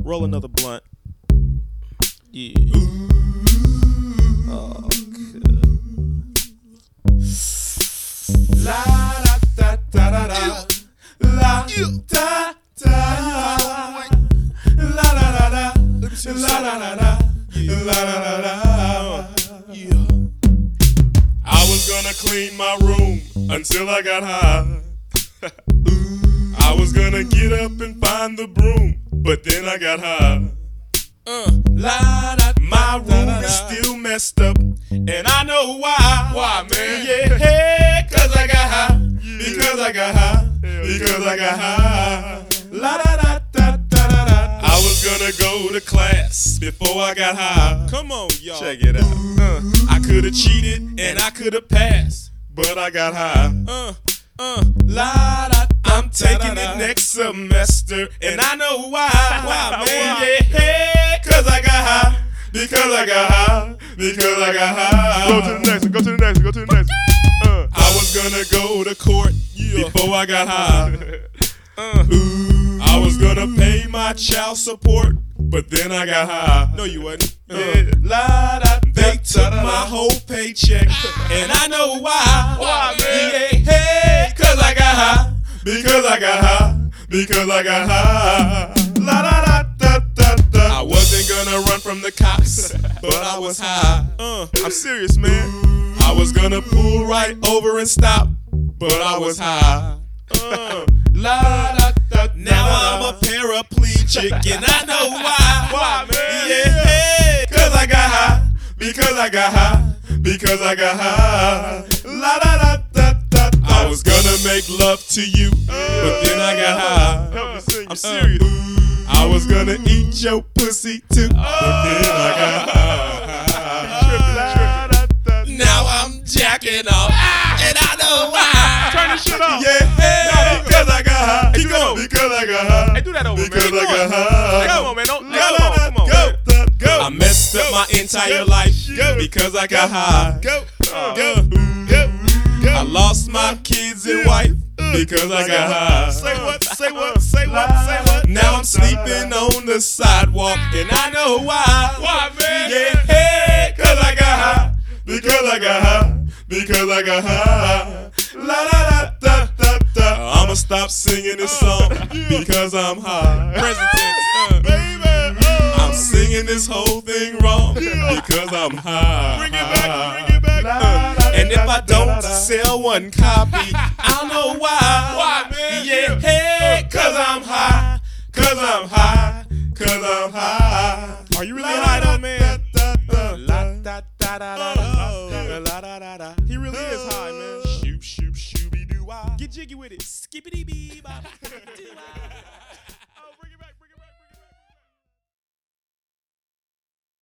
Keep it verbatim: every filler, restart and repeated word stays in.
Roll another blunt. Yeah. Oh, good. La da da da da da. La da da. La da da da. La da da da. La da da da. Yeah. I was gonna clean my room until I got high. I was gonna get up and find the broom, but then I got high. Uh, la, da, my room da, da, da. is still messed up, and I know why. Why, man? Yeah, hey, cause I got high. Yeah. Because I got high. Hell because yeah. I got high. La da da da da da da. I was gonna go to class before I got high. Come on, y'all. Check it out. Uh, I could have cheated and I could have passed, but I got high. Uh, uh, la da. I'm taking it next semester, and I know why. Why, man? Yeah, hey, cause I got high. Because I got high. Because I got high. Go to the next one. Go to the next one. Go to the next one. Uh, I was gonna go to court yeah. before I got high. Uh, Ooh, I was gonna pay my child support, but then I got high. No, you wasn't. Uh, yeah. La, da, they took my whole paycheck, and I know why. Why, man? Yeah, hey, cause I got high. Because I got high, because I got high. La da da da da da. I wasn't gonna run from the cops, but I was high. Uh, I'm serious, man. I was gonna pull right over and stop, but I was high. Uh, la da da. Now I'm a paraplegic, and I know why. Why, man? Yeah, hey, cause I got high, because I got high, because I got high. La da da da. I was gonna make love to you, but then I got high. I'm serious. Uh, I was gonna eat your pussy too, but then I got high. Now I'm jacking off, and I know why. Turn this shit off. Yeah, hey, because I got high. Keep going. Because I got high. Hey, do that over, because man. I got high. Hey, come on, man. Don't, Go, come on, come on, go, man. go. I messed up my entire life because I got high. Go, go, go. I lost my kids and wife because I got high. Say what, say what, say what, say what. Now I'm sleeping on the sidewalk and I know why. Why, man? Yeah, hey, cause I got high. Because I got high. Because I got high. La da da da da da. I'ma stop singing this song because I'm high. Present tense, uh. Baby, oh. I'm singing this whole thing wrong because I'm high. Bring it back, bring it back. Uh, and if I don't sell one copy, I don't know why. Why, man? Yeah, hey, cause I'm high. Cause I'm high. Cause I'm high. Are you really high though, man? He really is high, man. Shoop, shoop, shooby doo wah. Get jiggy with it. Skippity bee bop.